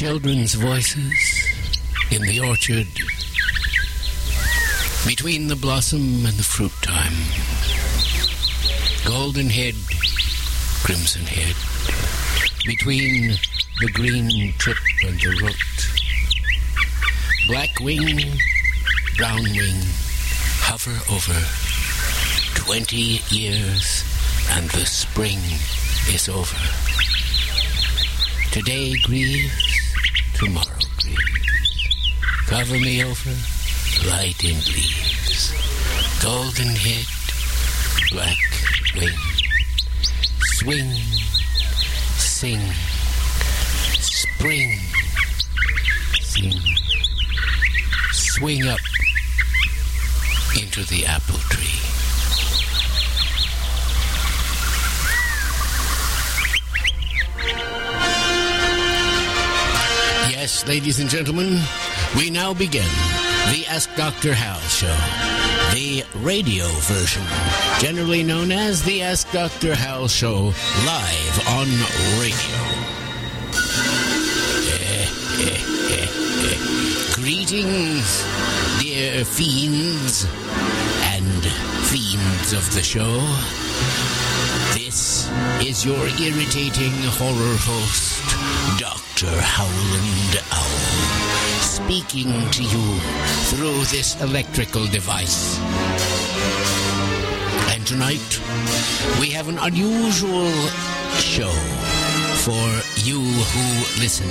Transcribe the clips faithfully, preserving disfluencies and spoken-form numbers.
Children's voices in the orchard, between the blossom and the fruit time. Golden head, crimson head, between the green trip and the root. Black wing, brown wing, hover over. Twenty years and the spring is over. Today grieves, tomorrow grieves. Cover me over, light in leaves. Golden head, black wing. Swing, sing, spring, sing. Swing up into the apple tree. Yes, ladies and gentlemen, we now begin the Ask Doctor Hal Show, the radio version, generally known as the Ask Doctor Hal Show, live on radio. Eh, eh, eh, eh. Greetings, dear fiends and fiends of the show. This is your irritating horror host, Doctor Howland Owl, speaking to you through this electrical device. And tonight, we have an unusual show for you who listen.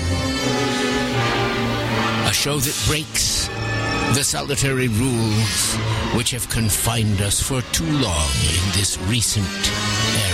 A show that breaks the solitary rules which have confined us for too long in this recent era.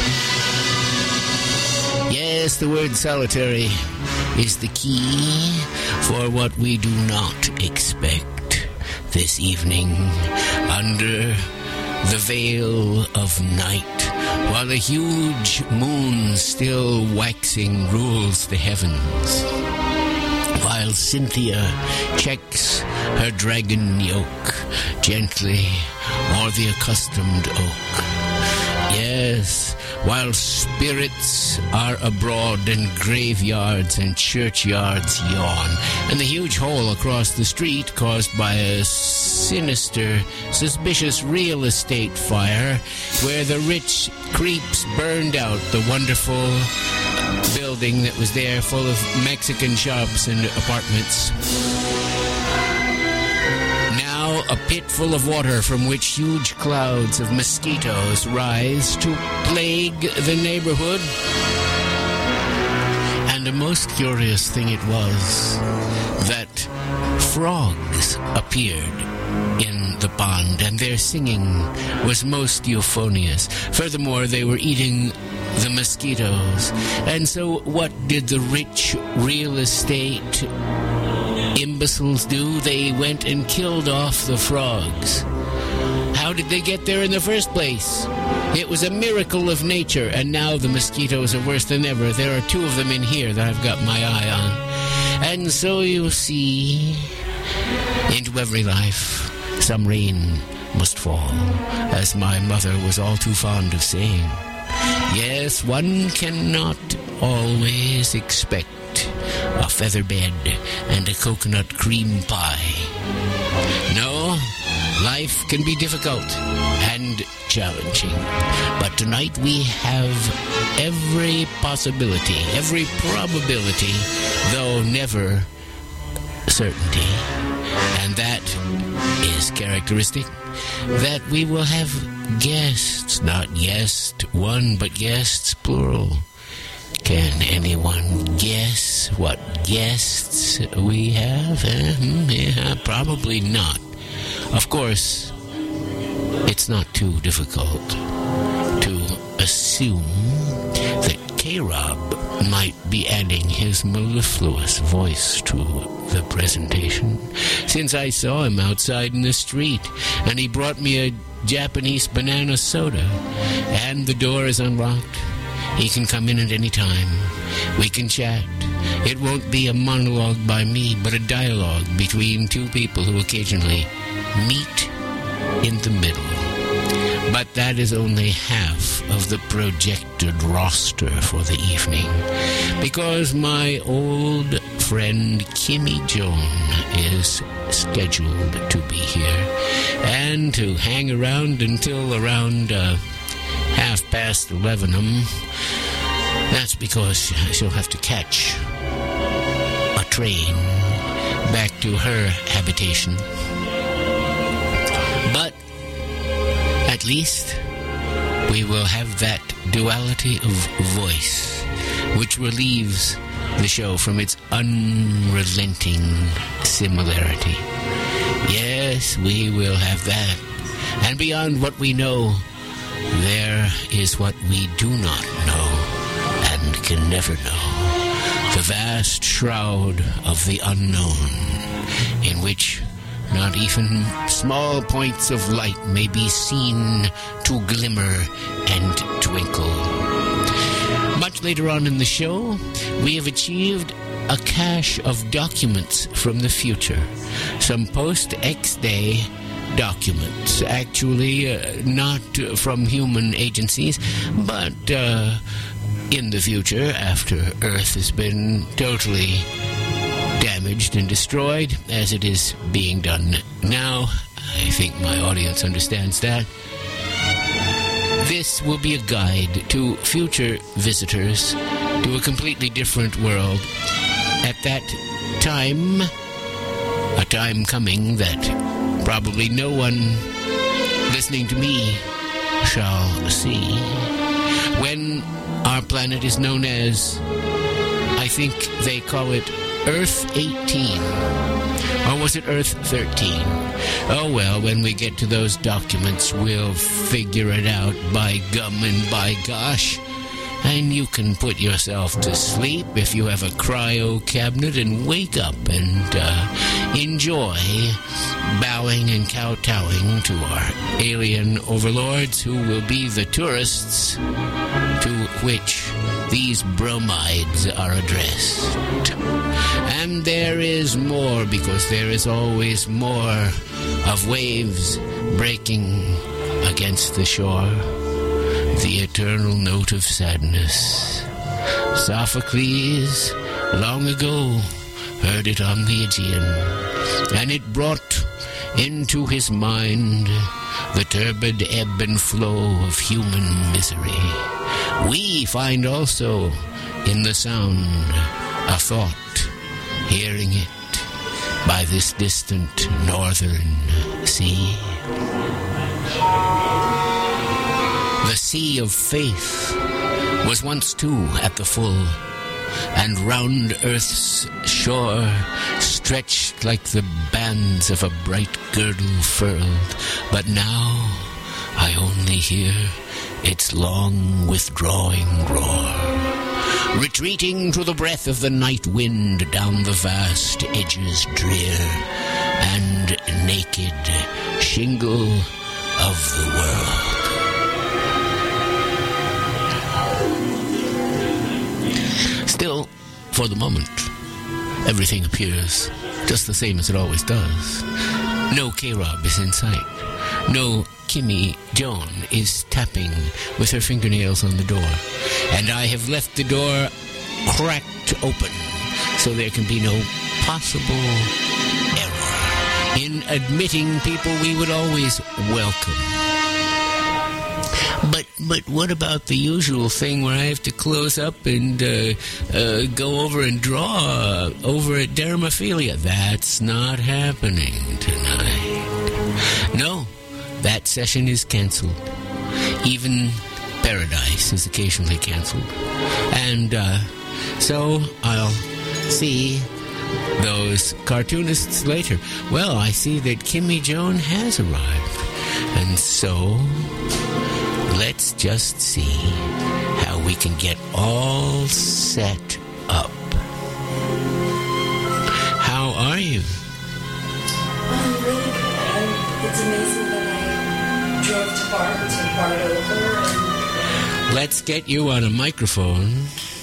Yes, the word solitary is the key for what we do not expect this evening under the veil of night, while a huge moon still waxing rules the heavens, while Cynthia checks her dragon yoke gently o'er the accustomed oak. Yes, while spirits are abroad and graveyards and churchyards yawn, and the huge hole across the street caused by a sinister, suspicious real estate fire where the rich creeps burned out the wonderful building that was there full of Mexican shops and apartments. Now a pit full of water from which huge clouds of mosquitoes rise to plague the neighborhood. And a most curious thing it was that frogs appeared in the pond, and their singing was most euphonious. Furthermore, they were eating the mosquitoes. And so what did the rich real estate imbeciles do? They went and killed off the frogs. How did they get there in the first place? It was a miracle of nature, and now the mosquitoes are worse than ever. There are two of them in here that I've got my eye on. And so you see, into every life, some rain must fall, as my mother was all too fond of saying. Yes, one cannot always expect a feather bed and a coconut cream pie. No, life can be difficult and challenging. But tonight we have every possibility, every probability, though never certainty. And that is characteristic, that we will have guests, not guest one, but guests plural. Can anyone guess what guests we have? Uh, yeah, probably not. Of course, it's not too difficult to assume that K-Rob might be adding his mellifluous voice to the presentation, since I saw him outside in the street, and he brought me a Japanese banana soda, and the door is unlocked. He can come in at any time. We can chat. It won't be a monologue by me, but a dialogue between two people who occasionally meet in the middle. But that is only half of the projected roster for the evening, because my old friend Kimmy Joan is scheduled to be here and to hang around until around uh, half past eleven. Um, that's because she'll have to catch a train back to her habitation. But at least we will have that duality of voice which relieves the show from its unrelenting similarity. Yes, we will have that. And beyond what we know, there is what we do not know and can never know. The vast shroud of the unknown, in which not even small points of light may be seen to glimmer and twinkle. Much later on in the show, we have achieved a cache of documents from the future. Some post-X-Day documents, actually uh, not uh, from human agencies, but uh, in the future, after Earth has been totally damaged and destroyed, as it is being done now. I think my audience understands that. This will be a guide to future visitors to a completely different world. At that time, a time coming that probably no one listening to me shall see, when our planet is known as, I think they call it Earth eighteen. Or was it Earth thirteen? Oh well, when we get to those documents, we'll figure it out, by gum and by gosh. And you can put yourself to sleep if you have a cryo cabinet and wake up and uh, enjoy bowing and kowtowing to our alien overlords, who will be the tourists to which these bromides are addressed. And there is more, because there is always more of waves breaking against the shore. The eternal note of sadness. Sophocles long ago heard it on the Aegean, and it brought into his mind the turbid ebb and flow of human misery. We find also in the sound a thought, hearing it by this distant northern sea. The sea of faith was once too at the full, and round earth's shore stretched like the bands of a bright girdle furled. But now I only hear its long withdrawing roar, retreating to the breath of the night wind down the vast edges drear and naked shingle of the world. Still, for the moment, everything appears just the same as it always does. No K-Rob is in sight. No Kimmy Joan is tapping with her fingernails on the door. And I have left the door cracked open, so there can be no possible error in admitting people we would always welcome. But but what about the usual thing where I have to close up and uh, uh, go over and draw over at Dermophilia? That's not happening tonight. No, that session is canceled. Even Paradise is occasionally canceled. And uh, so I'll see those cartoonists later. Well, I see that Kimmy Joan has arrived. And so let's just see how we can get all set up. How are you? I'm really good. It's amazing that I drove to Bart to Bart over. And Let's get you on a microphone.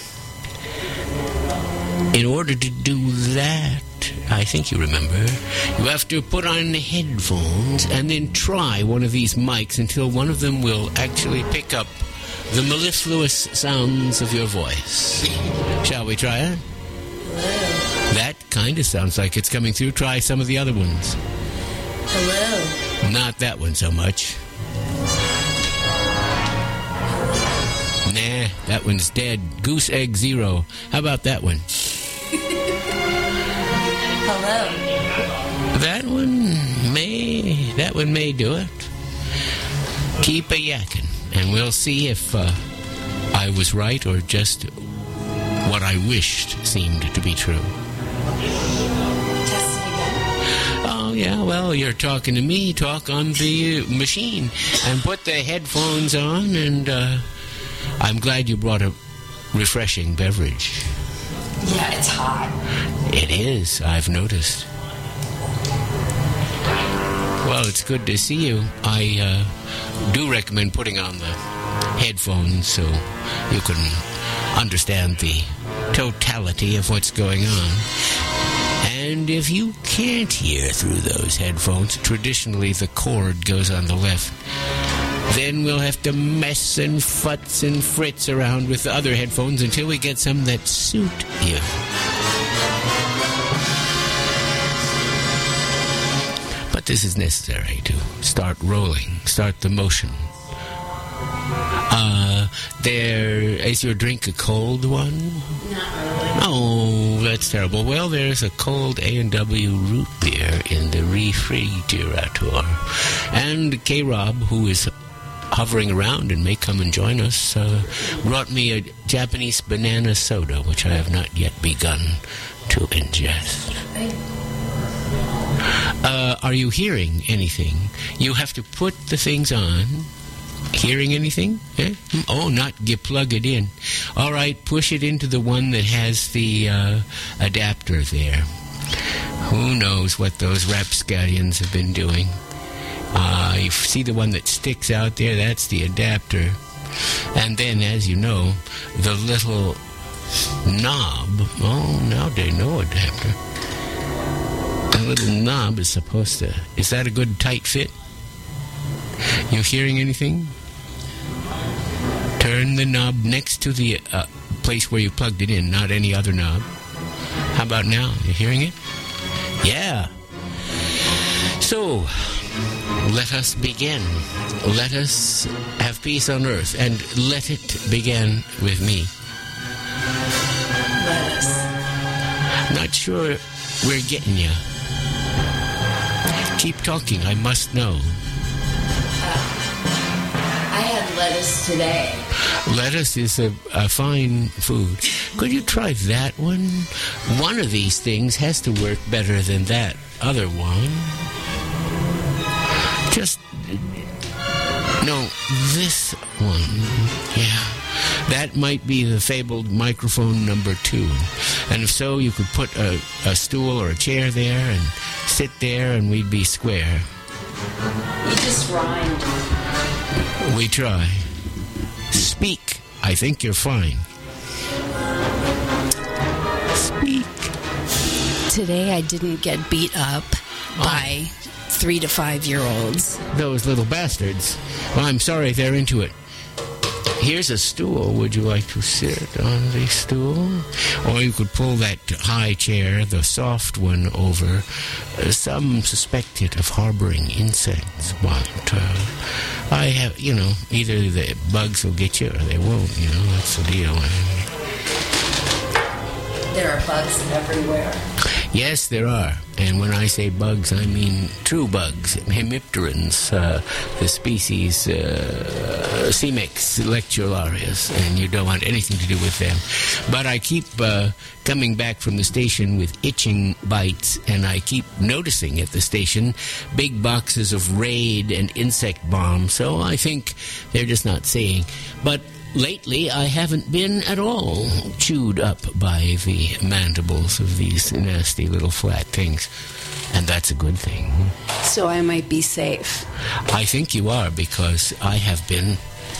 In order to do that, I think you remember, you have to put on headphones and then try one of these mics until one of them will actually pick up the mellifluous sounds of your voice. Shall we try it? Hello. That kind of sounds like it's coming through. Try some of the other ones. Hello. Not that one so much. Nah, that one's dead. Goose egg zero. How about that one? Hello. That one may, that one may do it. Keep a yakking, and we'll see if uh, I was right or just what I wished seemed to be true. Test it again. Oh, yeah, well, you're talking to me. Talk on the machine and put the headphones on, and uh, I'm glad you brought a refreshing beverage. Yeah, it's hot. It is, I've noticed. Well, it's good to see you. I uh, do recommend putting on the headphones so you can understand the totality of what's going on. And if you can't hear through those headphones, traditionally the cord goes on the left, then we'll have to mess and futz and fritz around with the other headphones until we get some that suit you. But this is necessary to start rolling, start the motion. Uh, there, is your drink a cold one? Not really. Oh, that's terrible. Well, there's a cold A and W root beer in the refrigerator. And K-Rob, who is hovering around and may come and join us, uh, brought me a Japanese banana soda, which I have not yet begun to ingest. Uh, are you hearing anything? You have to put the things on. Hearing anything? Eh? Oh, not you plug it in. All right, push it into the one that has the uh, adapter there. Who knows what those rapscallions have been doing? Uh, you see the one that sticks out there? That's the adapter. And then, as you know, the little knob. Oh, now they know adapter. The little knob is supposed to... Is that a good tight fit? You hearing anything? Turn the knob next to the uh, place where you plugged it in, not any other knob. How about now? You hearing it? Yeah. So, let us begin. Let us have peace on earth, and let it begin with me. Let us. Not sure we're getting you. Keep talking, I must know. I had lettuce today. Lettuce is a, a fine food. Could you try that one? One of these things has to work better than that other one. Just... No, this one. Yeah. That might be the fabled microphone number two. And if so, you could put a, a stool or a chair there and sit there and we'd be square. You just rhymed. We try. Speak. I think you're fine. Speak. Today I didn't get beat up oh. by three to five year olds. Those little bastards. Well, I'm sorry they're into it. Here's a stool. Would you like to sit on the stool? Or you could pull that high chair, the soft one, over. Uh, some suspect it of harboring insects, but uh, I have, you know, either the bugs will get you or they won't, you know, that's the deal. There are bugs everywhere. Yes, there are. And when I say bugs, I mean true bugs, hemipterans, uh, the species uh, Cimex lectularius, and you don't want anything to do with them. But I keep uh, coming back from the station with itching bites, and I keep noticing at the station big boxes of Raid and insect bombs, so I think they're just not saying. But lately, I haven't been at all chewed up by the mandibles of these nasty little flat things. And that's a good thing. So I might be safe. I think you are, because I have been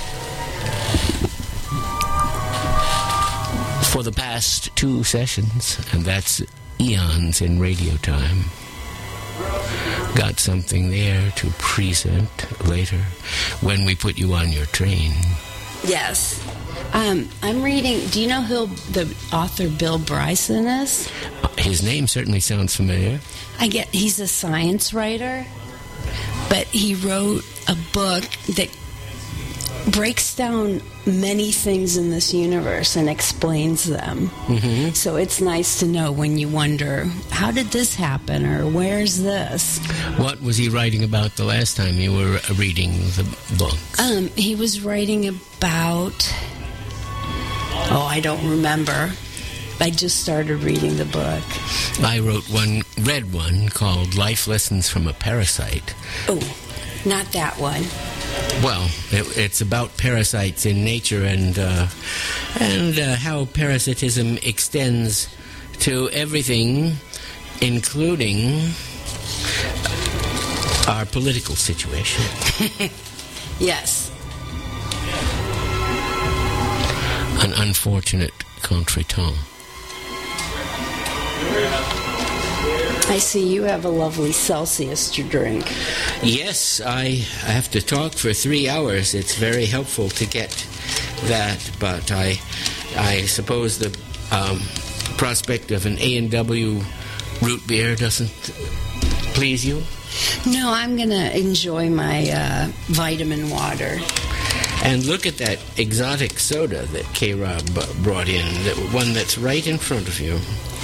for the past two sessions, and that's eons in radio time. Got something there to present later when we put you on your train. Yes. Um, I'm reading... Do you know who the author Bill Bryson is? his name certainly sounds familiar. I get he's a science writer, but he wrote a book that breaks down many things in this universe and explains them. Mm-hmm. So it's nice to know when you wonder, how did this happen, or where's this? What was he writing about the last time you were reading the book? Um, he was writing about... Oh, I don't remember. I just started reading the book. I wrote one, read one called Life Lessons from a Parasite. Oh, not that one. Well, it, it's about parasites in nature and uh, and uh, how parasitism extends to everything, including our political situation. Yes. An unfortunate contretemps. I see you have a lovely Celsius to drink. Yes, I have to talk for three hours. It's very helpful to get that, but I I suppose the um, prospect of an A and W root beer doesn't please you? No, I'm going to enjoy my uh, vitamin water. And look at that exotic soda that K-Rob brought in, that one that's right in front of you.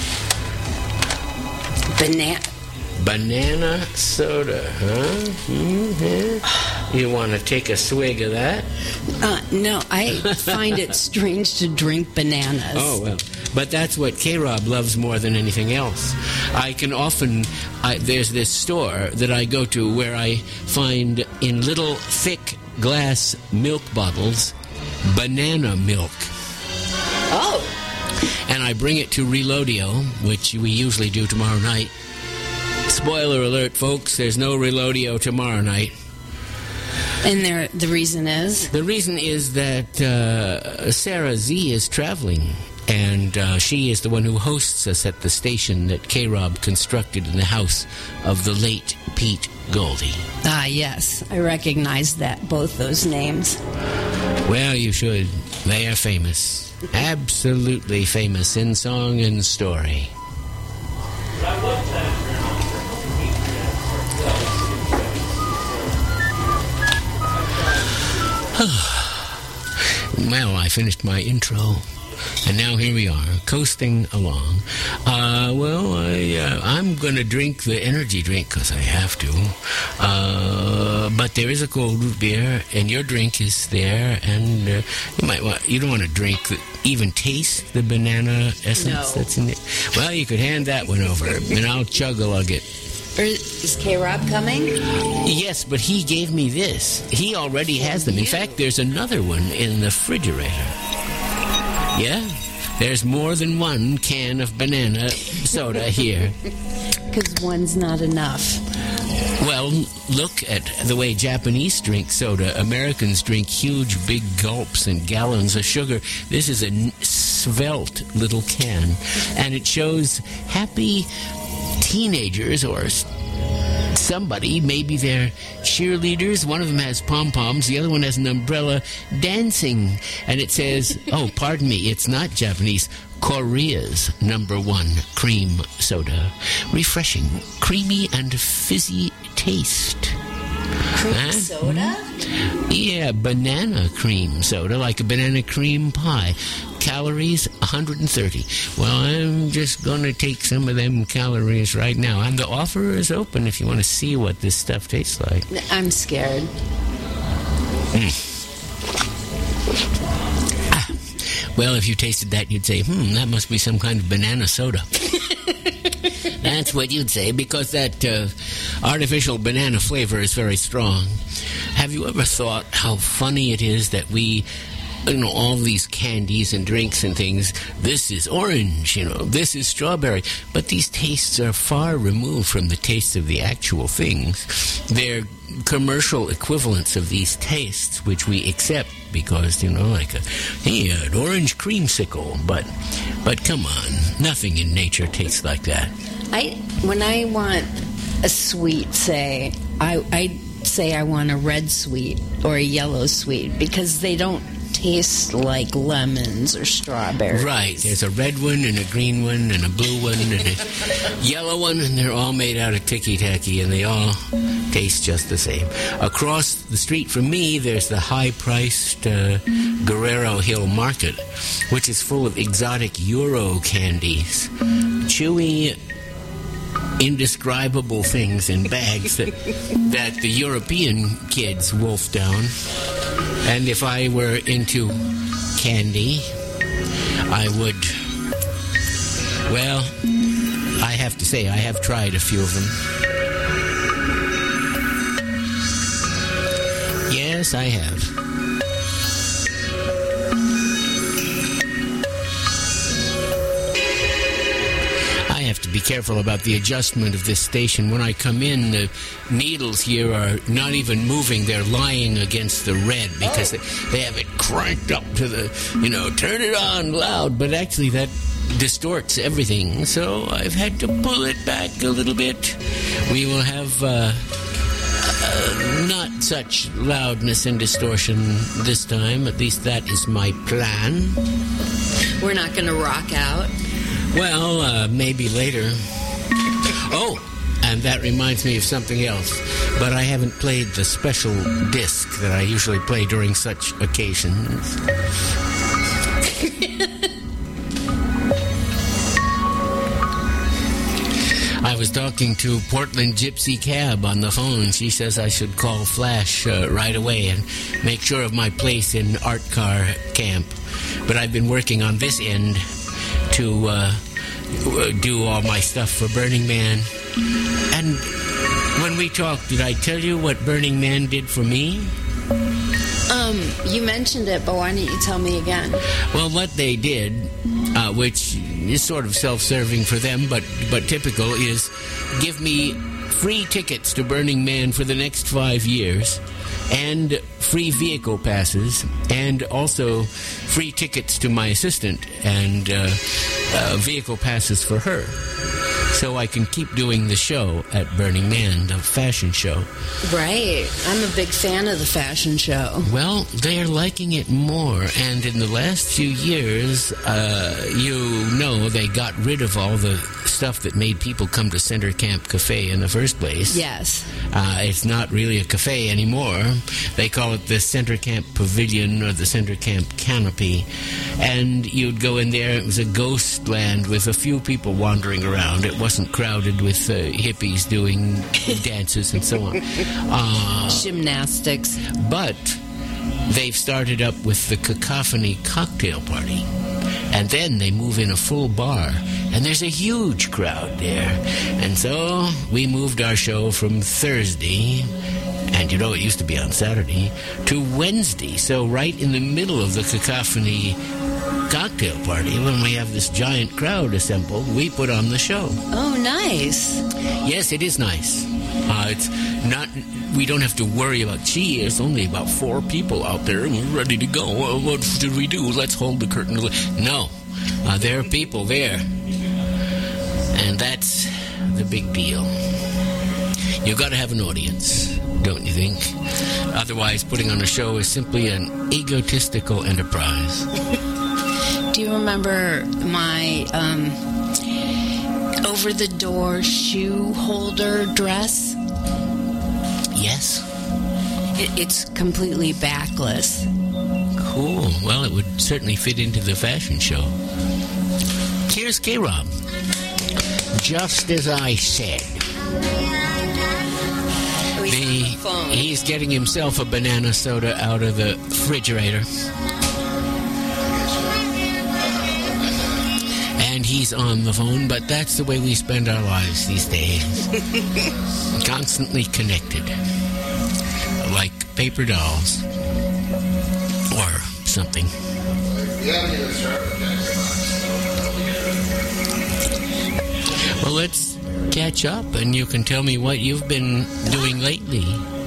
Banana. Banana soda, huh? Mm-hmm. You want to take a swig of that? Uh, no, I find it strange to drink bananas. Oh, well. But that's what K-Rob loves more than anything else. I can often... I, there's this store that I go to where I find in little thick glass milk bottles banana milk. Oh. And I bring it to Reloadio, which we usually do tomorrow night. Spoiler alert, folks, there's no Reloadio tomorrow night. And there, the reason is? The reason is that uh, Sarah Z is traveling, and uh, she is the one who hosts us at the station that K-Rob constructed in the house of the late Pete Goldie. Ah, yes. I recognize that, both those names. Well, you should. They are famous. Absolutely famous in song and story. Well, I finished my intro, and now here we are, coasting along. Uh, well, I, uh, I'm going to drink the energy drink because I have to. Uh, but there is a cold root beer, and your drink is there, and uh, you might want, you don't want to drink, the, even taste the banana essence No. that's in it. Well, you could hand that one over, and I'll chug-a-lug it. Or is K-Rob coming? Yes, but he gave me this. He already has them. In fact, there's another one in the refrigerator. Yeah? There's more than one can of banana soda here. Because one's not enough. Well, look at the way Japanese drink soda. Americans drink huge, big gulps and gallons of sugar. This is a n- svelte little can, and it shows happy teenagers or somebody, maybe they're cheerleaders. One of them has pom-poms, the other one has an umbrella, dancing. And it says, oh, pardon me, it's not Japanese, Korea's number one cream soda. Refreshing, creamy and fizzy taste. Cream Huh? soda? Yeah, banana cream soda, like a banana cream pie. Calories, one hundred thirty. Well, I'm just going to take some of them calories right now. And the offer is open if you want to see what this stuff tastes like. I'm scared. Mm. Ah. Well, if you tasted that, you'd say, hmm, that must be some kind of banana soda. That's what you'd say, because that uh, artificial banana flavor is very strong. Have you ever thought how funny it is that we, you know, all these candies and drinks and things, this is orange, you know, this is strawberry, but these tastes are far removed from the tastes of the actual things. They're commercial equivalents of these tastes, which we accept because, you know, like a, hey, an orange creamsicle, but, but come on, nothing in nature tastes like that. I when I want a sweet, say, I I say I want a red sweet or a yellow sweet because they don't taste like lemons or strawberries. Right. There's a red one and a green one and a blue one and a yellow one, and they're all made out of ticky-tacky, and they all taste just the same. Across the street from me, there's the high-priced uh, Guerrero Hill Market, which is full of exotic Euro candies. Chewy, indescribable things in bags that, that the European kids wolf down. And if I were into candy, I would, well, I have to say, I have tried a few of them. Yes, I have. I have to be careful about the adjustment of this station. When I come in, the needles here are not even moving. They're lying against the red because oh. they, they have it cranked up to the, you know, turn it on loud. But actually that distorts everything. So I've had to pull it back a little bit. We will have uh, uh, not such loudness and distortion this time. At least that is my plan. We're not going to rock out. Well, uh, maybe later. Oh, and that reminds me of something else. But I haven't played the special disc that I usually play during such occasions. I was talking to Portland Gypsy Cab on the phone. She says I should call Flash uh, right away and make sure of my place in Art Car Camp. But I've been working on this end to uh, do all my stuff for Burning Man. And when we talked, did I tell you what Burning Man did for me? Um, you mentioned it, but why don't you tell me again? Well, what they did, uh, which is sort of self-serving for them, but, but typical, is give me free tickets to Burning Man for the next five years, and free vehicle passes, and also free tickets to my assistant, and uh, uh, vehicle passes for her. So I can keep doing the show at Burning Man, the fashion show. Right. I'm a big fan of the fashion show. Well, they're liking it more. And in the last few years, uh, you know, they got rid of all the stuff that made people come to Center Camp Cafe in the first place. Yes. Uh, it's not really a cafe anymore. They call it the Center Camp Pavilion or the Center Camp Canopy. And you'd go in there, it was a ghost land with a few people wandering around. It wasn't crowded with uh, hippies doing dances and so on. Uh, Gymnastics. But they've started up with the Cacophony Cocktail Party. And then they move in a full bar. And there's a huge crowd there. And so we moved our show from Thursday, and you know it used to be on Saturday, to Wednesday. So right in the middle of the Cacophony Cocktail Party, when we have this giant crowd assembled, we put on the show. Oh, nice. Yes, it is nice. Uh, it's not. We don't have to worry about, gee, there's only about four people out there and we're ready to go. Well, what should we do? Let's hold the curtain. No. Uh, there are people there. And that's the big deal. You've got to have an audience, don't you think? Otherwise, putting on a show is simply an egotistical enterprise. Do you remember my um, over-the-door shoe holder dress? Yes. It, it's completely backless. Cool. Well, it would certainly fit into the fashion show. Here's K-Rob. Just as I said. The, he's getting himself a banana soda out of the refrigerator. And he's on the phone, but that's the way we spend our lives these days. Constantly connected. Like paper dolls. Or something. Well, let's catch up, and you can tell me what you've been doing lately.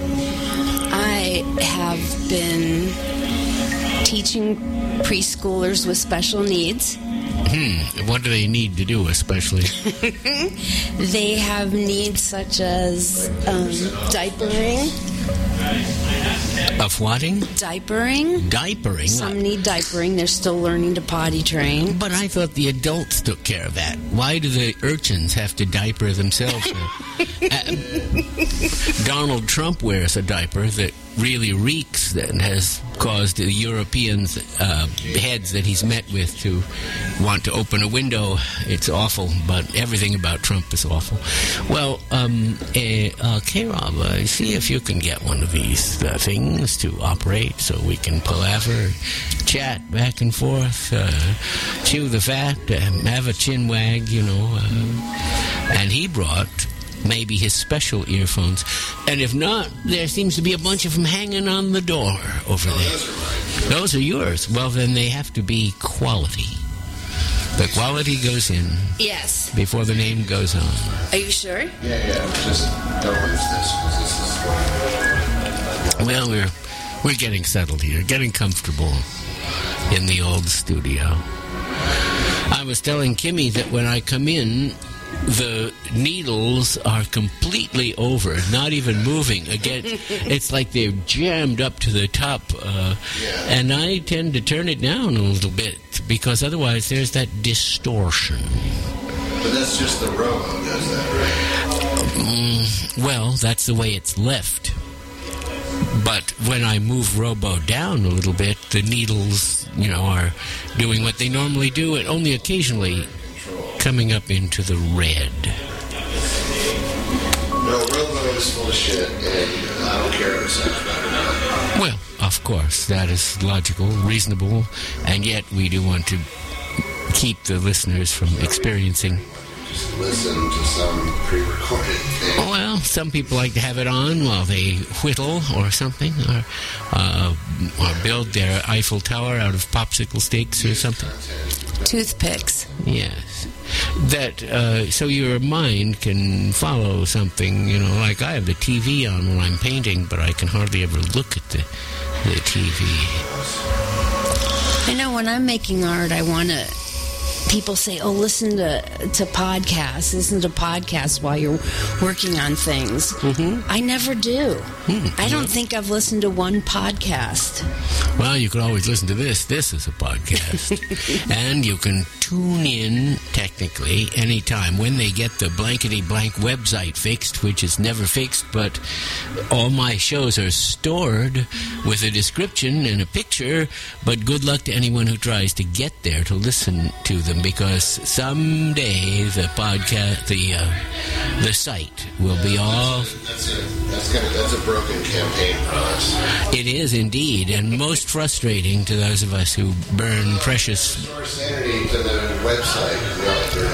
I have been teaching preschoolers with special needs. Hmm. What do they need to do, especially? They have needs such as um, diapering, Of whatting? Diapering. Diapering? Some need diapering. They're still learning to potty train. But I thought the adults took care of that. Why do the urchins have to diaper themselves? uh, Donald Trump wears a diaper that really reeks and has caused the Europeans' uh, heads that he's met with to want to open a window. It's awful, but everything about Trump is awful. Well, um, uh, uh, K-Rob, uh, see if you can get one of these uh, things to operate so we can palaver, chat back and forth, uh, chew the fat, uh, have a chin wag, you know. Uh, and he brought maybe his special earphones. And if not, there seems to be a bunch of them hanging on the door over there. Those are yours. Well, then they have to be quality. The quality goes in. Yes. Before the name goes on. Are you sure? Yeah, yeah. Just don't lose this, because this is... Well, we're, we're getting settled here, getting comfortable in the old studio. I was telling Kimmy that when I come in, the needles are completely over, not even moving. Again, it's like they're jammed up to the top, uh, yeah. and I tend to turn it down a little bit because otherwise there's that distortion. But that's just the Robo does that, right? Um, well, that's the way it's left. But when I move Robo down a little bit, the needles, you know, are doing what they normally do, and only occasionally coming up into the red. No, Robo is full of shit, and I don't care if it sounds bad or not. Well, of course, that is logical, reasonable, and yet we do want to keep the listeners from experiencing. Just listen to some pre-recorded thing. Well, some people like to have it on while they whittle or something, or, uh, or build their Eiffel Tower out of popsicle sticks or something. Toothpicks. Yes. That, uh, so your mind can follow something, you know, like I have the T V on when I'm painting, but I can hardly ever look at the, the T V. I know when I'm making art, I want to... People say, oh, listen to to podcasts. Listen to podcasts while you're working on things. Mm-hmm. I never do. Mm-hmm. I don't think I've listened to one podcast. Well, you can always listen to this. This is a podcast. And you can tune in, technically, anytime when they get the blankety-blank website fixed, which is never fixed, but all my shows are stored with a description and a picture, but good luck to anyone who tries to get there to listen to them, because someday the podcast, the uh, the site will be all... That's a, that's, kind of, that's a broken campaign for us. It is indeed, and most frustrating to those of us who burn precious... Restore sanity to the website. No, they're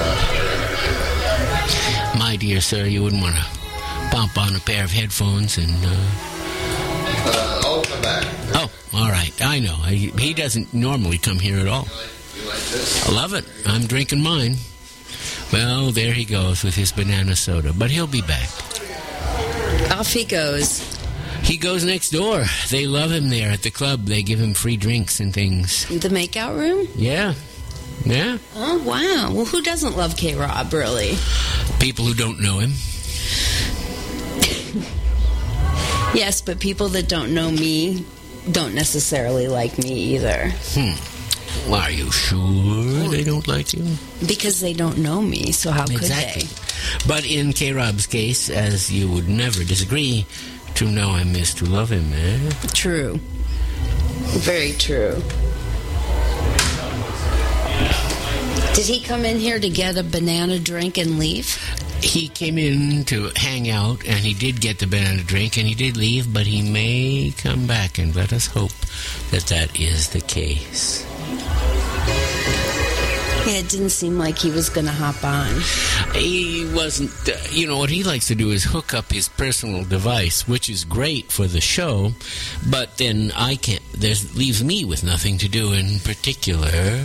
not. My dear sir, you wouldn't want to pump on a pair of headphones and... Uh... Uh, I'll come back. Oh, all right. I know. I, he doesn't normally come here at all. You like this? I love it. I'm drinking mine. Well, there he goes with his banana soda, but he'll be back. Off he goes. He goes next door. They love him there at the club. They give him free drinks and things. The makeout room? Yeah. Yeah. Oh, wow. Well, who doesn't love K-Rob, really? People who don't know him. Yes, but people that don't know me don't necessarily like me either. Hmm. Are you sure they don't like you? Because they don't know me, so how could exactly. they? But in K-Rob's case, as you would never disagree, to know him is to love him, eh? True. Very true. Did he come in here to get a banana drink and leave? He came in to hang out, and he did get the banana drink, and he did leave, but he may come back, and let us hope that that is the case. Yeah, it didn't seem like he was going to hop on. He wasn't, uh, you know, what he likes to do is hook up his personal device, which is great for the show, but then I can't, there's leaves me with nothing to do in particular.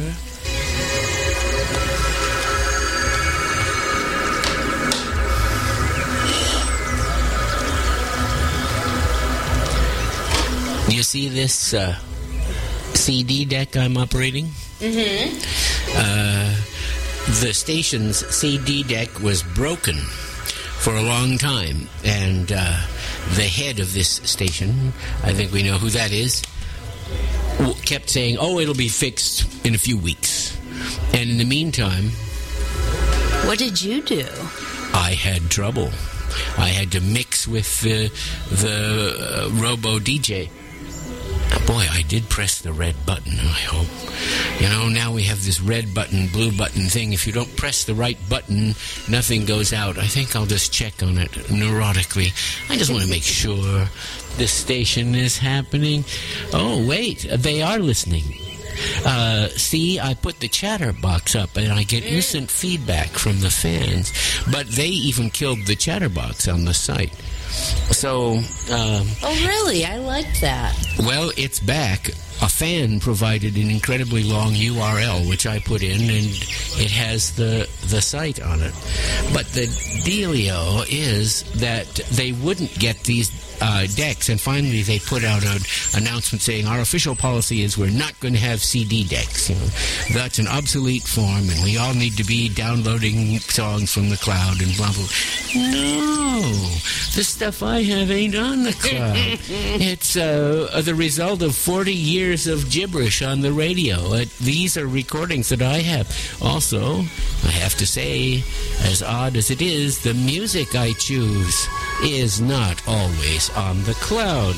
You see this uh, C D deck I'm operating? Mm-hmm. Uh, the station's C D deck was broken for a long time, and uh, the head of this station, I think we know who that is, kept saying, oh, it'll be fixed in a few weeks. And in the meantime... What did you do? I had trouble. I had to mix with the, the uh, Robo-D J. Boy, I did press the red button, I hope. You know, now we have this red button, blue button thing. If you don't press the right button, nothing goes out. I think I'll just check on it neurotically. I just want to make sure this station is happening. Oh, wait, they are listening. Uh, see, I put the chatter box up and I get instant feedback from the fans. But they even killed the chatter box on the site. So, um, oh, really? I like that. Well, it's back. A fan provided an incredibly long U R L, which I put in, and it has the the site on it. But the dealio is that they wouldn't get these uh, decks, and finally they put out an announcement saying our official policy is we're not going to have C D decks. You know, that's an obsolete form, and we all need to be downloading songs from the cloud and blah blah. No, the stuff I have ain't on the cloud. It's uh, the result of forty years of gibberish on the radio. Uh, these are recordings that I have. Also, I have to say, as odd as it is, the music I choose is not always on the cloud.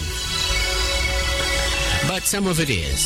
But some of it is.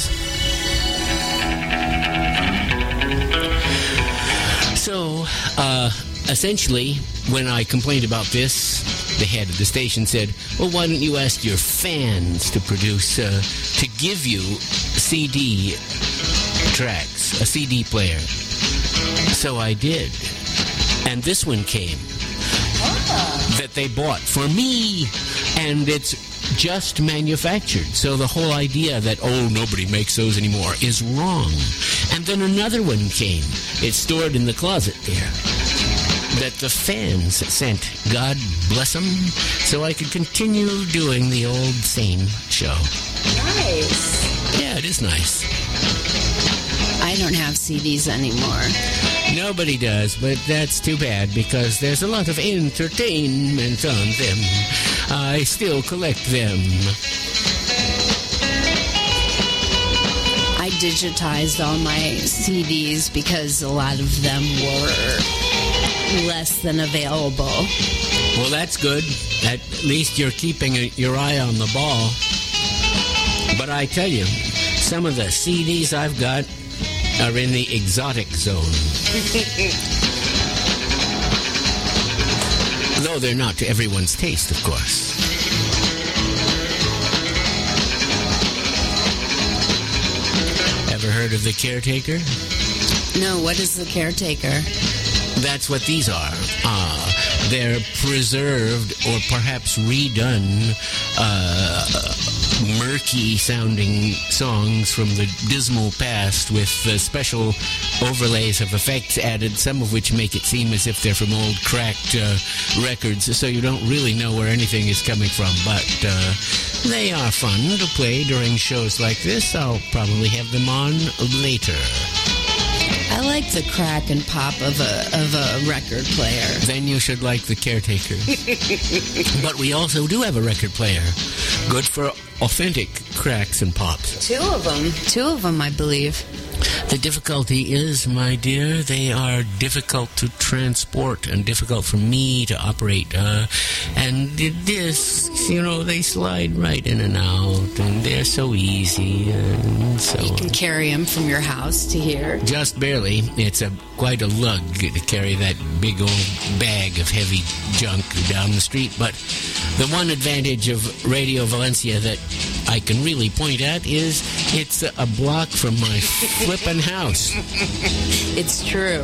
So, uh, essentially, when I complained about this, the head of the station said, well, why don't you ask your fans to produce, uh, to give you C D tracks, a C D player. So I did. And this one came ah. that they bought for me. And it's just manufactured. So the whole idea that, oh, nobody makes those anymore is wrong. And then another one came. It's stored in the closet there. That the fans sent, God bless them, so I could continue doing the old same show. Nice. Yeah, it is nice. I don't have C Ds anymore. Nobody does, but that's too bad because there's a lot of entertainment on them. I still collect them. I digitized all my C Ds because a lot of them were less than available. Well, that's good. At least you're keeping a, your eye on the ball. But I tell you, some of the C Ds I've got are in the exotic zone. Though they're not to everyone's taste, of course. Ever heard of The Caretaker? No, what is The Caretaker? That's what these are. Uh, they're preserved or perhaps redone uh, murky-sounding songs from the dismal past with uh, special overlays of effects added, some of which make it seem as if they're from old cracked uh, records, so you don't really know where anything is coming from. But uh, they are fun to play during shows like this. I'll probably have them on later. I like the crack and pop of a of a record player. Then you should like The Caretaker. But we also do have a record player. Good for authentic cracks and pops. Two of them. Two of them, I believe. The difficulty is, my dear, they are difficult to transport and difficult for me to operate. Uh, and the discs, you know, they slide right in and out, and they're so easy. And so you can carry them from your house to here. Just barely. It's a quite a lug to carry that big old bag of heavy junk down the street. But the one advantage of Radio Valencia that I can really point at is it's a block from my flippin' house. It's true.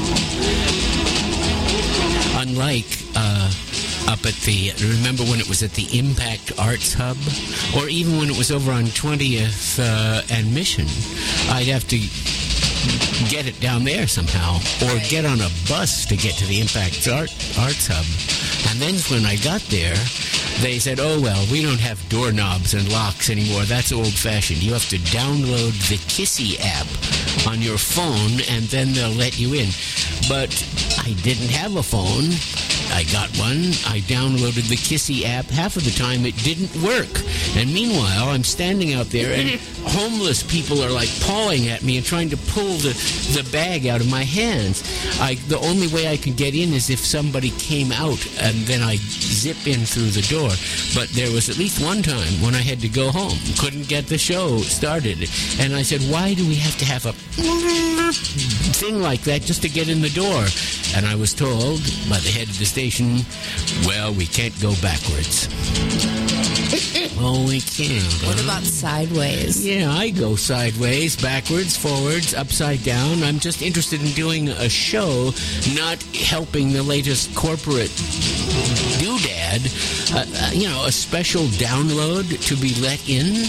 Unlike uh, up at the, remember when it was at the Impact Arts Hub? Or even when it was over on twentieth uh, and Mission, I'd have to get it down there somehow, or get on a bus to get to the Impact Art, Arts Hub. And then when I got there, they said, oh, well, we don't have doorknobs and locks anymore. That's old-fashioned. You have to download the Kissy app on your phone, and then they'll let you in. But I didn't have a phone, I got one. I downloaded the Kissy app. Half of the time it didn't work. And meanwhile, I'm standing out there and homeless people are like pawing at me and trying to pull the, the bag out of my hands. I, the only way I could get in is if somebody came out and then I zip in through the door. But there was at least one time when I had to go home. Couldn't get the show started. And I said, why do we have to have a thing like that just to get in the door? And I was told by the head of the station, well, we can't go backwards. Oh, we can't. What huh? about sideways? Yeah, I go sideways, backwards, forwards, upside down. I'm just interested in doing a show, not helping the latest corporate doodad. Uh, uh, you know, a special download to be let in.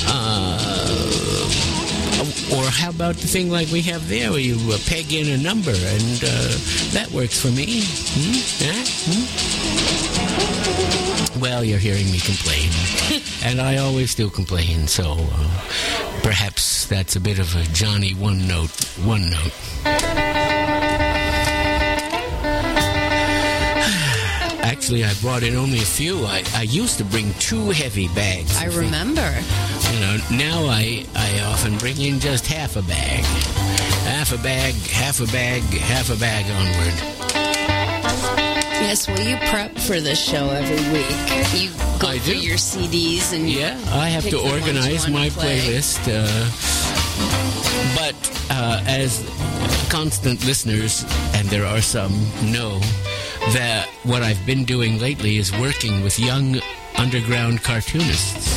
Uh... Or how about the thing like we have there where you uh, peg in a number and uh, that works for me? Hmm? Yeah? Hmm? Well, you're hearing me complain. And I always do complain, so uh, perhaps that's a bit of a Johnny one note, one note. Actually, I brought in only a few. I, I used to bring two heavy bags. I remember. You know, now I, I often bring in just half a bag. Half a bag, half a bag, half a bag onward. Yes, well, you prep for this show every week. You go I through do. your C Ds and Yeah, I have pick to the ones you organize wanna my play. playlist. Uh, but uh, as constant listeners, and there are some, know that what I've been doing lately is working with young underground cartoonists.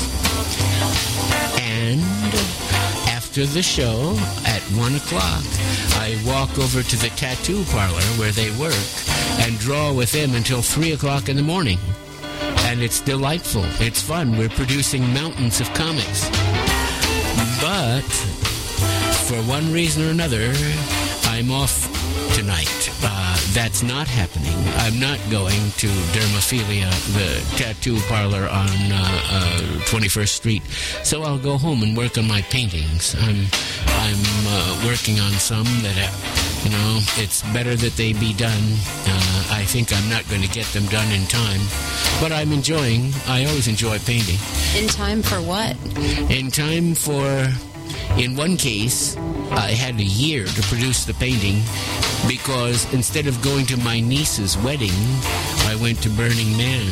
And after the show, at one o'clock, I walk over to the tattoo parlor where they work and draw with them until three o'clock in the morning. And it's delightful. It's fun. We're producing mountains of comics. But for one reason or another, I'm off tonight. Uh, that's not happening. I'm not going to Dermophilia, the tattoo parlor on uh, uh, twenty-first Street. So I'll go home and work on my paintings. I'm I'm uh, working on some that, uh, you know, it's better that they be done. Uh, I think I'm not going to get them done in time. But I'm enjoying, I always enjoy painting. In time for what? In time for, in one case, I had a year to produce the painting because instead of going to my niece's wedding, I went to Burning Man.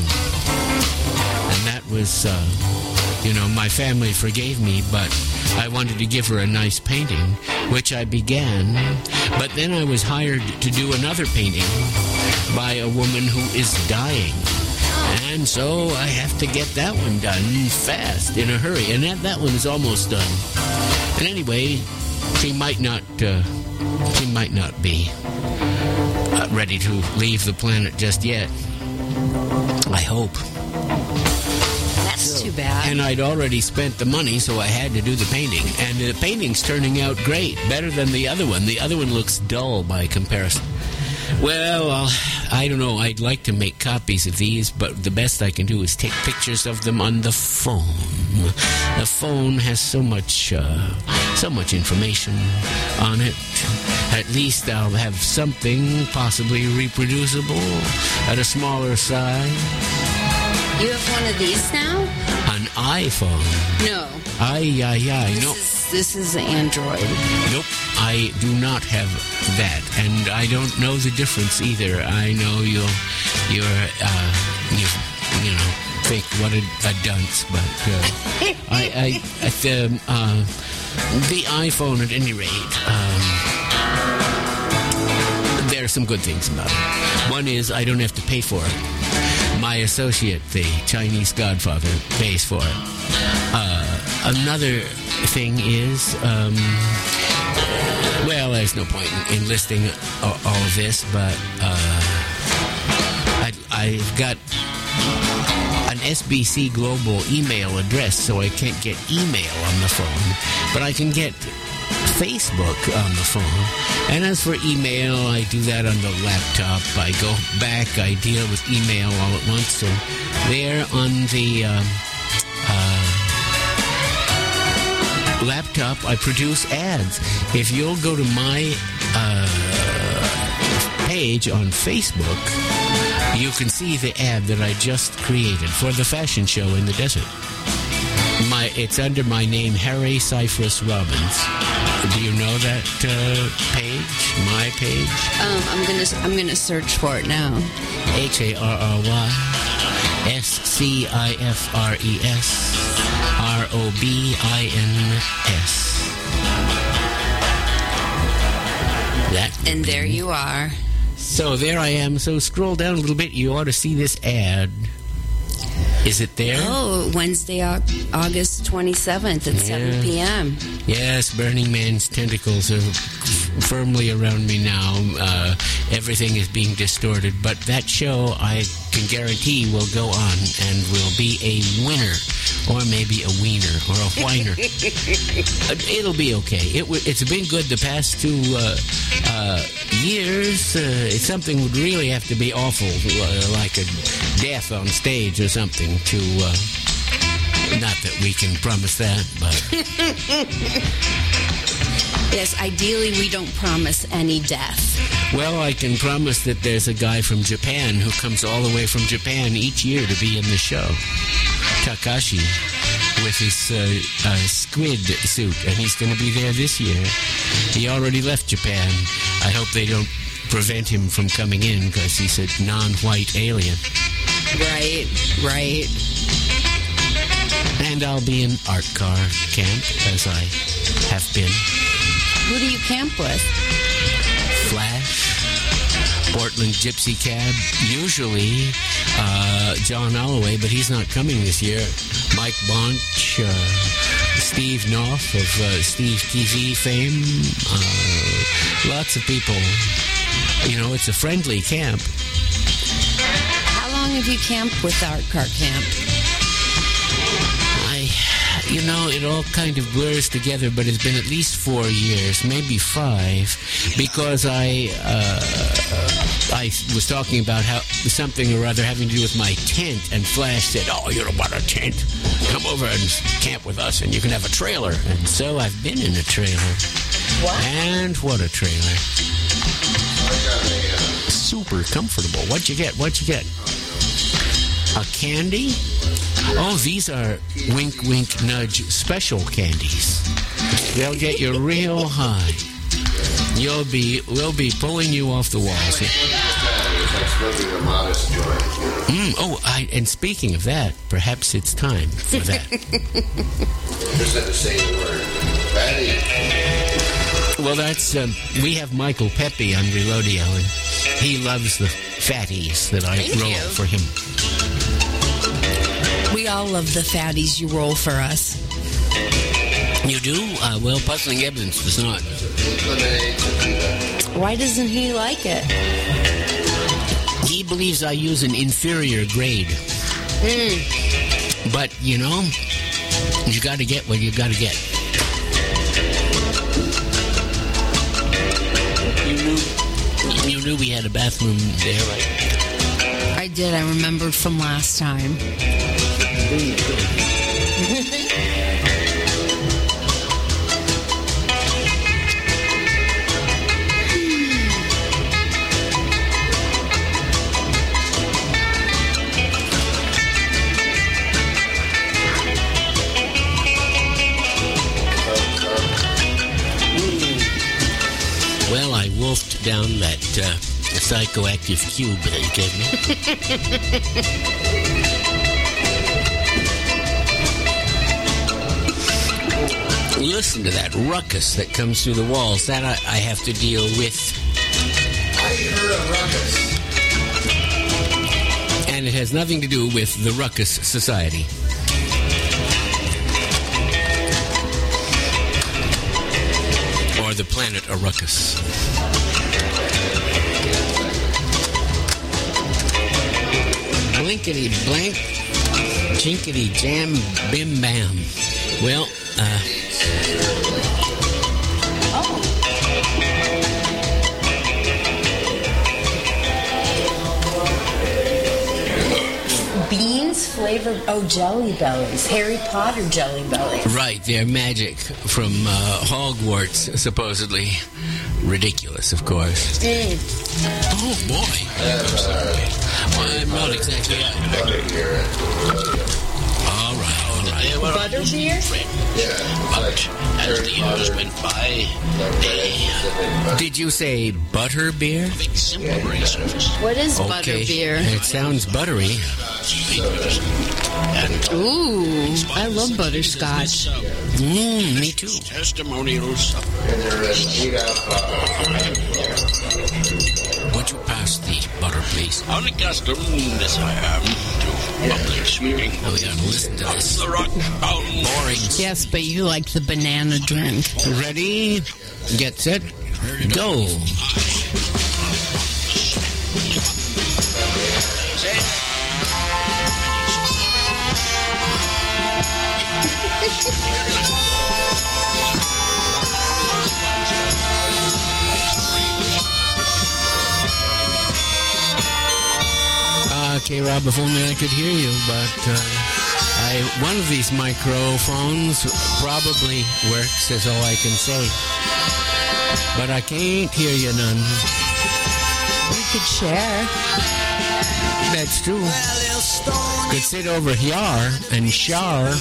And that was, uh, you know, my family forgave me, but I wanted to give her a nice painting, which I began. But then I was hired to do another painting by a woman who is dying. And so I have to get that one done fast, in a hurry. And that, that one is almost done. And anyway, she might not, uh, she might not be uh, ready to leave the planet just yet. I hope. That's too bad. And I'd already spent the money, so I had to do the painting. And the painting's turning out great, better than the other one. The other one looks dull by comparison. Well, I'll, I don't know. I'd like to make copies of these, but the best I can do is take pictures of them on the phone. The phone has so much, uh, so much information on it. At least I'll have something possibly reproducible at a smaller size. You have one of these now? An iPhone. No. Ay, ay, ay. This No. is this is Android. Nope, I do not have that, and I don't know the difference either. I know you'll, you're, uh, you, you know, think what a, a dunce, but uh, I, I, at the, uh, the iPhone, at any rate, um, there are some good things about it. One is I don't have to pay for it. My associate, the Chinese Godfather, pays for it. Uh, another thing is, um, well, there's no point in, in listing all, all of this, but uh, I, I've got an S B C Global email address, so I can't get email on the phone, but I can get Facebook on the phone. And as for email, I do that on the laptop. I go back, I deal with email all at once. So there on the um, uh, laptop, I produce ads. If you'll go to my uh, page on Facebook, you can see the ad that I just created for the fashion show in the desert. My, it's under my name, Harry Cypress Robbins. Do you know that uh, page? My page? Um, I'm gonna I'm gonna search for it now. H A R R Y S C I F R E S R O B I N S. That. And there you are. So there I am. So scroll down a little bit. You ought to see this ad. Is it there? Oh, Wednesday, August twenty-seventh at yeah. seven p.m. Yes, Burning Man's tentacles are f- firmly around me now. Uh, everything is being distorted. But that show, I can guarantee, will go on and will be a winner. Or maybe a wiener or a whiner. It'll be okay. It w- it's been good the past two uh, uh, years. Uh, it's something would really have to be awful, uh, like a death on stage or something to... Uh, not that we can promise that, but... Yes, ideally we don't promise any death. Well, I can promise that there's a guy from Japan who comes all the way from Japan each year to be in the show. Takashi, with his uh, uh, squid suit, and he's going to be there this year. He already left Japan. I hope they don't prevent him from coming in because he's a non-white alien. Right, right. And I'll be in art car camp, as I have been. Who do you camp with? Flash, Portland Gypsy Cab, usually uh, John Holloway, but he's not coming this year. Mike Bonch, uh, Steve Knopf of uh, Steve T V fame, uh, lots of people. You know, it's a friendly camp. How long have you camped with Art Car Camp? I, you know, it all kind of blurs together, but it's been at least four years, maybe five, because I uh, I was talking about how something or other having to do with my tent, and Flash said, "Oh, you don't want a tent? Come over and camp with us, and you can have a trailer." And so I've been in a trailer. What? And what a trailer. Super comfortable. What'd you get? What'd you get? A candy? Oh, these are wink, wink, nudge special candies. They'll get you real high. You'll be, we'll be pulling you off the walls here. Mm, oh, I, and speaking of that, perhaps it's time for that. Just had to say the word. Fatty. Well, that's, um, we have Michael Pepe on Reloadio, and he loves the fatties that I Thank roll you. for him. We all love the fatties you roll for us. You do? Uh, well, Puzzling Evidence does not. Why doesn't he like it? He believes I use an inferior grade. Mm. But, you know, you got to get what you got to get. You knew, you knew we had a bathroom there, right? I did. I remembered from last time. Well, I wolfed down that uh, psychoactive cube that you gave me. Listen to that ruckus that comes through the walls. That I, I have to deal with. I heard a ruckus. And it has nothing to do with the Ruckus Society. Or the planet Arruckus. Blinkety blank, jinkety jam, bim bam. Well, uh... Beans flavored flavor? Oh, Jelly Bellies. Harry Potter Jelly Bellies. Right, they're magic from uh, Hogwarts, supposedly. Ridiculous, of course. Mm. Oh, boy. Well, I'm not exactly... All right, all right. Butterbeer? But as the years went by, they... Did you say butter beer? What is Okay. butterbeer? It sounds buttery. Ooh, I love butterscotch. Mmm, me too. Testimonials. Would you pass the butter, please? Unaccustomed as I am to public speaking. Oh, we gotta listen to this. The rock bound Boring. Yes, but you like the banana drink. Ready? Get set. Go. Okay, Rob, if only I could hear you, but uh, I one of these microphones probably works, is all I can say. But I can't hear you none. We could share. That's true. Could sit over here and shower.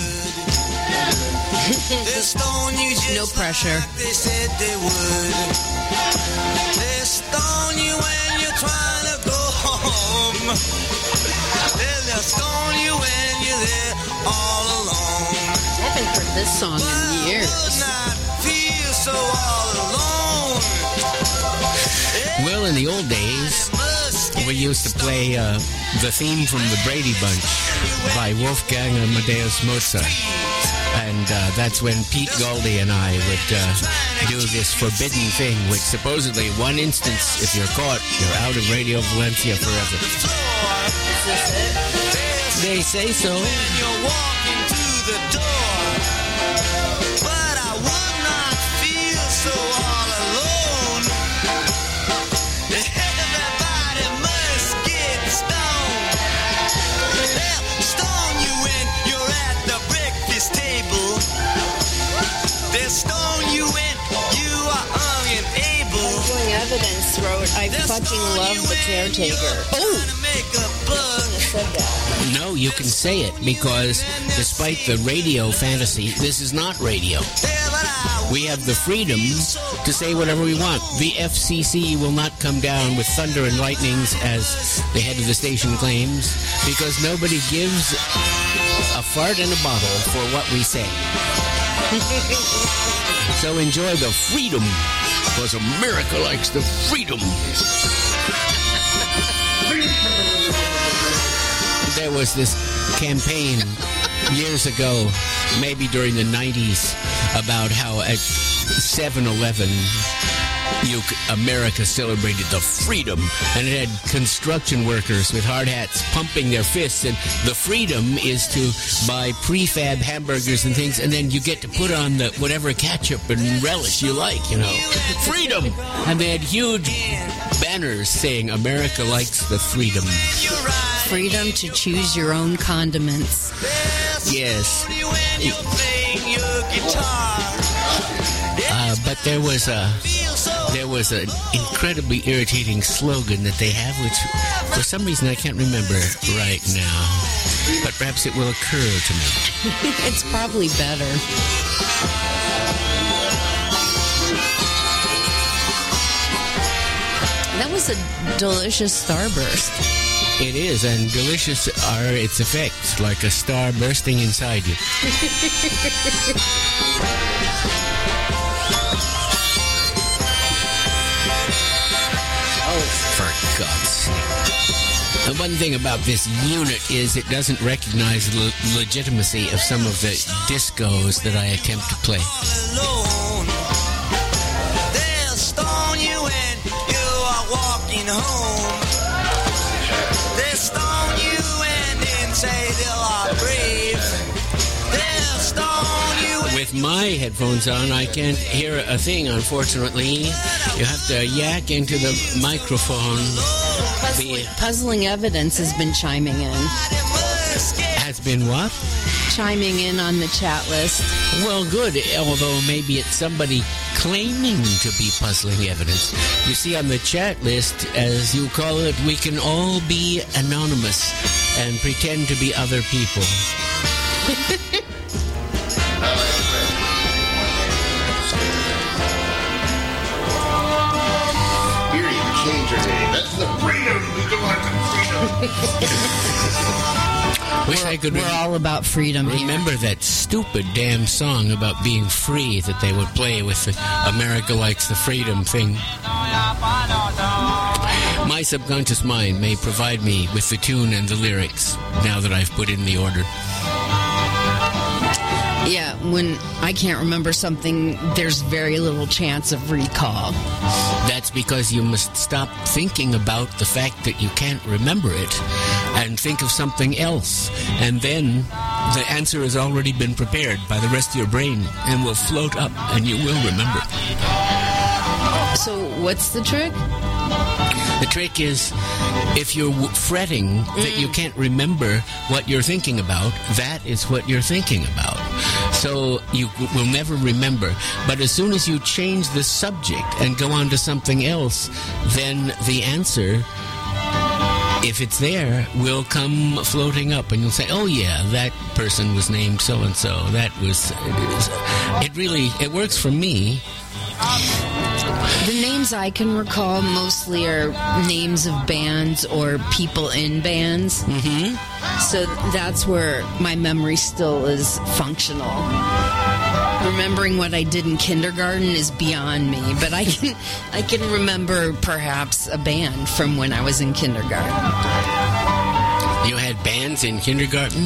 No pressure. They said they would. They stone you when you're trying to go home. They'll stone you when you're there all alone. I haven't heard this song in Would years. not feel so all alone. Well, in the old days, we used to play uh, the theme from the Brady Bunch by Wolfgang Amadeus Mozart. And uh, that's when Pete Goldie and I would uh, do this forbidden thing, which supposedly, one instance, if you're caught, you're out of Radio Valencia forever. Is this it? They say so. You're walking through the door. But I would not feel so all alone. Everybody must get stoned. They'll stone you when you're at the breakfast table. They'll stone you when you are unable. Puzzling Evidence wrote, I fucking love The Caretaker. Oh! Make a bug. Said that. No, you can say it, because despite the radio fantasy, this is not radio. We have the freedom to say whatever we want. The F C C will not come down with thunder and lightnings, as the head of the station claims, because nobody gives a fart in a bottle for what we say. So enjoy the freedom, because America likes the freedom. There was this campaign years ago, maybe during the nineties, about how at seven eleven you, America celebrated the freedom, and it had construction workers with hard hats pumping their fists, and the freedom is to buy prefab hamburgers and things, and then you get to put on the whatever ketchup and relish you like, you know. Freedom! And they had huge banners saying America likes the freedom. Freedom to choose your own condiments. Yes. Uh, but there was a there was an incredibly irritating slogan that they have, which for some reason I can't remember right now. But perhaps it will occur to me. It's probably better. That was a delicious starburst. It is, and delicious are its effects, like a star bursting inside you. Oh, for God's sake. The one thing about this unit is it doesn't recognize the legitimacy of some of the discos that I attempt to play. They'll stone you when you are walking home. They'll stone you and then say they are brave. They'll stone you when With my headphones on, I can't hear a thing, unfortunately. You have to yak into the microphone. Puzzling, Puzzling Evidence has been chiming in. Has Has been what? Chiming in on the chat list. Well, good, although maybe it's somebody claiming to be puzzling evidence. You see, on the chat list, as you call it, we can all be anonymous and pretend to be other people. Here you can change your name. That's the freedom. We go on to freedom. Wish I could We're rem- all about freedom here. remember that stupid damn song about being free that they would play with the America Likes the Freedom thing. My subconscious mind may provide me with the tune and the lyrics now that I've put in the order. Yeah, when I can't remember something, there's very little chance of recall. That's because you must stop thinking about the fact that you can't remember it and think of something else. And then the answer has already been prepared by the rest of your brain and will float up and you will remember. So what's the trick? The trick is, if you're w- fretting that you can't remember what you're thinking about, that is what you're thinking about. So you w- will never remember. But as soon as you change the subject and go on to something else, then the answer, if it's there, will come floating up, and you'll say, "Oh yeah, that person was named so and so. That was." It really it works for me. The names I can recall mostly are names of bands or people in bands. Mm-hmm. So that's where my memory still is functional. Remembering what I did in kindergarten is beyond me, but I can I can remember perhaps a band from when I was in kindergarten. You had bands in kindergarten?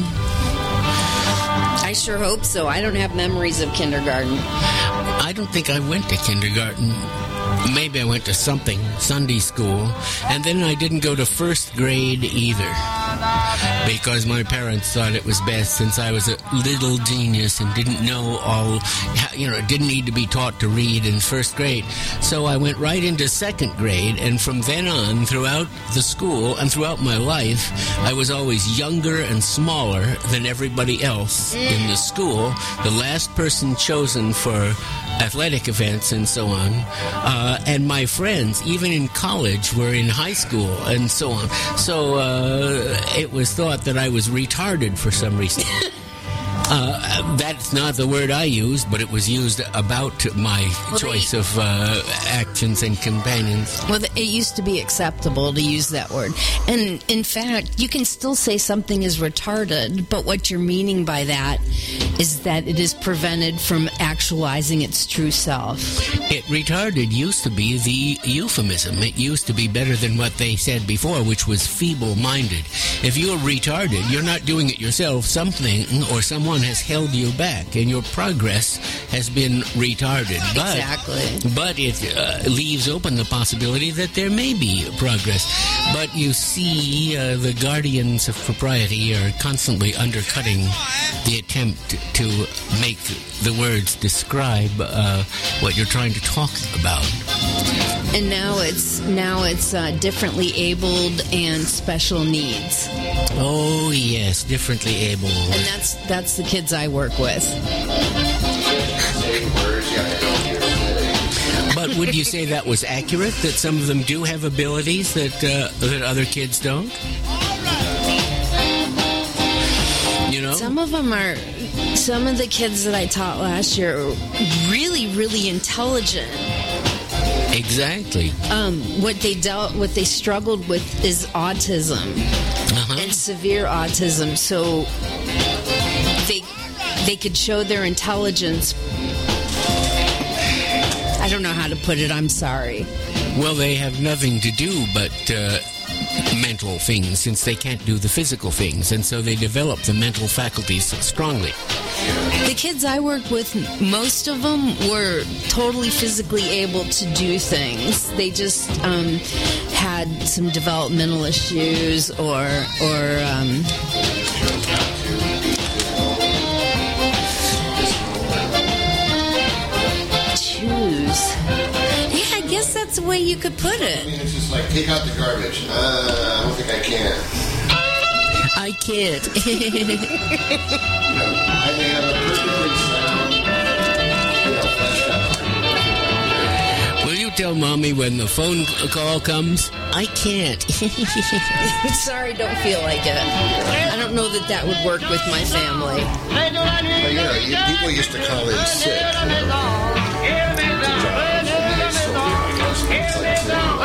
I sure hope so. I don't have memories of kindergarten. I don't think I went to kindergarten. Maybe I went to something, Sunday school, and then I didn't go to first grade either, because my parents thought it was best, since I was a little genius and didn't know all, you know, didn't need to be taught to read in first grade. So I went right into second grade, and from then on, throughout the school and throughout my life, I was always younger and smaller than everybody else in the school, the last person chosen for athletic events and so on. Uh, and my friends, even in college, were in high school and so on. So uh, it was thought that I was retarded for some reason. Uh, that's not the word I used, but it was used about my Well, choice they- of uh, actions and companions. Well, it used to be acceptable to use that word. And in fact, you can still say something is retarded, but what you're meaning by that is that it is prevented from actualizing its true self. It retarded used to be the euphemism. It used to be better than what they said before, which was feeble-minded. If you're retarded, you're not doing it yourself. Something or someone has held you back, and your progress has been retarded. But, Exactly. But it uh, leaves open the possibility that there may be progress. But you see, uh, the guardians of propriety are constantly undercutting the attempt to make the words describe uh, what you're trying to talk about. And now it's now it's uh, differently abled and special needs. Oh yes, differently able. And that's that's the kids I work with. Same words, you have to go here and there. But would you say that was accurate, that some of them do have abilities that uh, that other kids don't? You know? Some of them are, some of the kids that I taught last year are really, really intelligent. Exactly. Um, what they dealt, what they struggled with is autism Uh-huh. and severe autism. So they they could show their intelligence. I don't know how to put it. I'm sorry. Well, they have nothing to do but uh, mental things, since they can't do the physical things, and so they develop the mental faculties strongly. The kids I worked with, most of them were totally physically able to do things. They just um, had some developmental issues or or um, choose. Yeah, I guess that's the way you could put I it. mean, it's just like, take out the garbage. Uh, I don't think I can. I can't. I may have a perfectly sound, you know, fleshed out argument. Will you tell Mommy when the phone call comes? I can't. Sorry, don't feel like it. I don't know that that would work with my family. But, you know, you, people used to call in sick, you know, to jobs, and they still do, because it's like, you know,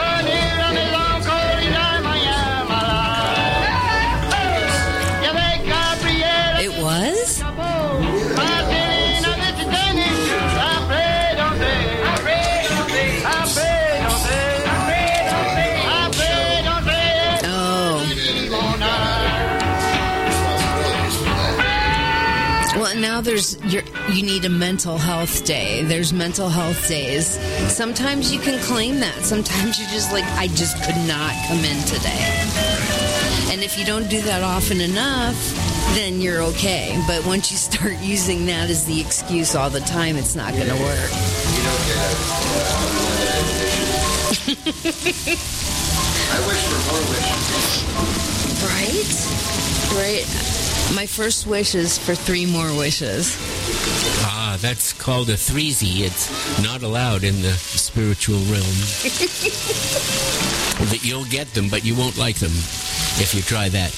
It was? Well, now there's you're, you need a mental health day. There's mental health days. Sometimes you can claim that. Sometimes you're just like, I just could not come in today. And if you don't do that often enough, then you're okay. But once you start using that as the excuse all the time, it's not going to work. You don't get a, I wish for more wishes. Right? Right. My first wish is for three more wishes. Ah, that's called a threesy. It's not allowed in the spiritual realm. That you'll get them, but you won't like them if you try that.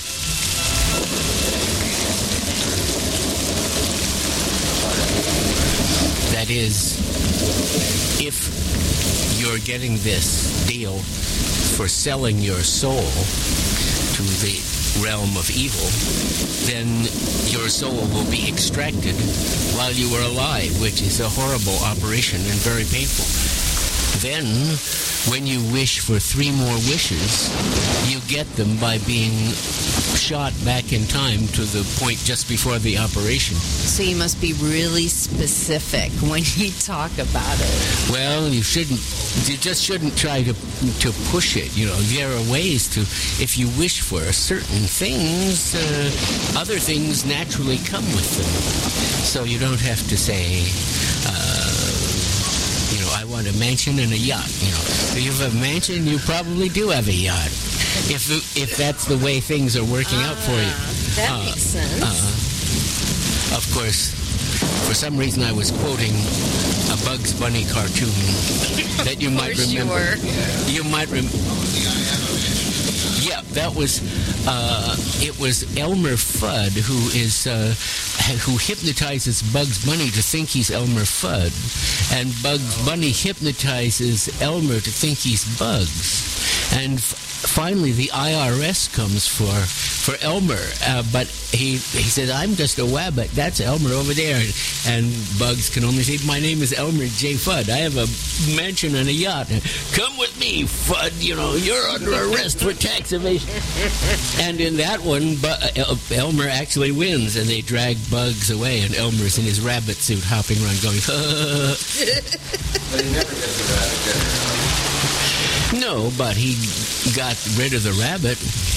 That is, if you're getting this deal for selling your soul to the realm of evil, then your soul will be extracted while you are alive, which is a horrible operation and very painful. Then, when you wish for three more wishes, you get them by being shot back in time to the point just before the operation. So you must be really specific when you talk about it. Well, you shouldn't. You just shouldn't try to to push it. You know, there are ways to. If you wish for certain things, uh, other things naturally come with them. So you don't have to say. Uh, You know, I want a mansion and a yacht. You know, if you have a mansion, you probably do have a yacht. If if that's the way things are working uh, out for you. That uh, makes sense. Uh, of course, for some reason I was quoting a Bugs Bunny cartoon that you might remember. You, were. you might remember. Yeah, that was. Uh, it was Elmer Fudd who is uh, who hypnotizes Bugs Bunny to think he's Elmer Fudd, and Bugs Bunny hypnotizes Elmer to think he's Bugs, and f- finally the I R S comes for for Elmer, uh, but he he says, I'm just a wabbit. That's Elmer over there, and Bugs can only say, my name is Elmer J. Fudd. I have a mansion and a yacht. Come with me, Fudd. You know, you're under arrest for tax evasion. And in that one, Bu- Elmer actually wins, and they drag Bugs away, and Elmer's in his rabbit suit hopping around going, But he never gets the rabbit, did he? No, but he got rid of the rabbit.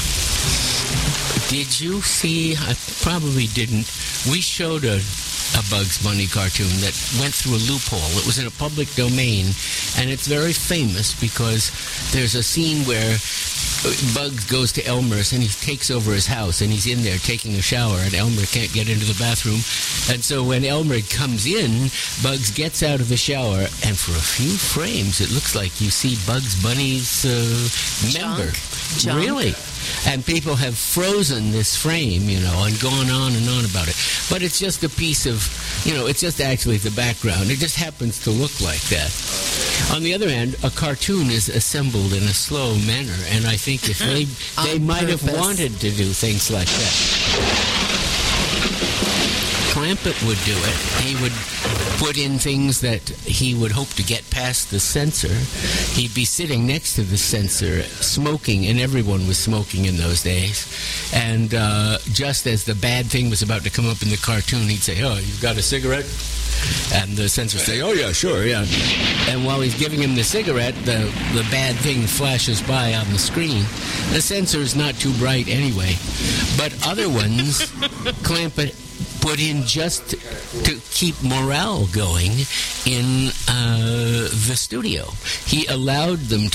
Did you see? I probably didn't. We showed a, a Bugs Bunny cartoon that went through a loophole. It was in a public domain, and it's very famous because there's a scene where Bugs goes to Elmer's and he takes over his house, and he's in there taking a shower, and Elmer can't get into the bathroom. And so when Elmer comes in, Bugs gets out of the shower, and for a few frames it looks like you see Bugs Bunny's uh, member. Junk. Really? And people have frozen this frame, you know, and gone on and on about it. But it's just a piece of, you know, it's just actually the background. It just happens to look like that. On the other hand, a cartoon is assembled in a slow manner, and I think if they they might have wanted to do things like that. Clampett would do it. He would put in things that he would hope to get past the censor. He'd be sitting next to the censor smoking, and everyone was smoking in those days. And uh, just as the bad thing was about to come up in the cartoon, he'd say, oh, you've got a cigarette? And the censor would say, oh, yeah, sure, yeah. And while he's giving him the cigarette, the, the bad thing flashes by on the screen. The censor's not too bright anyway. But other ones, Clampett put in just to keep morale going in uh, the studio. He allowed them to